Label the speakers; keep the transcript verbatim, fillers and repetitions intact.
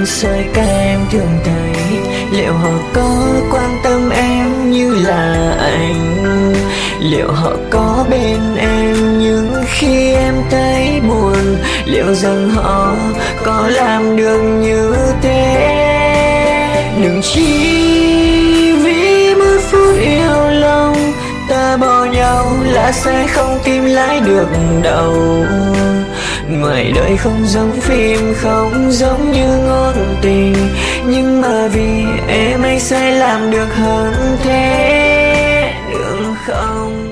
Speaker 1: những sợi ca em thường thấy, liệu họ có quan tâm em như là anh? Liệu họ có bên em những khi em thấy buồn? Liệu rằng họ có làm được như thế? Đừng chỉ vì một phút yêu lòng ta bỏ nhau là sẽ không tìm lại được đâu. Ngoài đời không giống phim, không giống như ngôn tình, nhưng mà vì em anh sẽ làm được hơn thế, được không?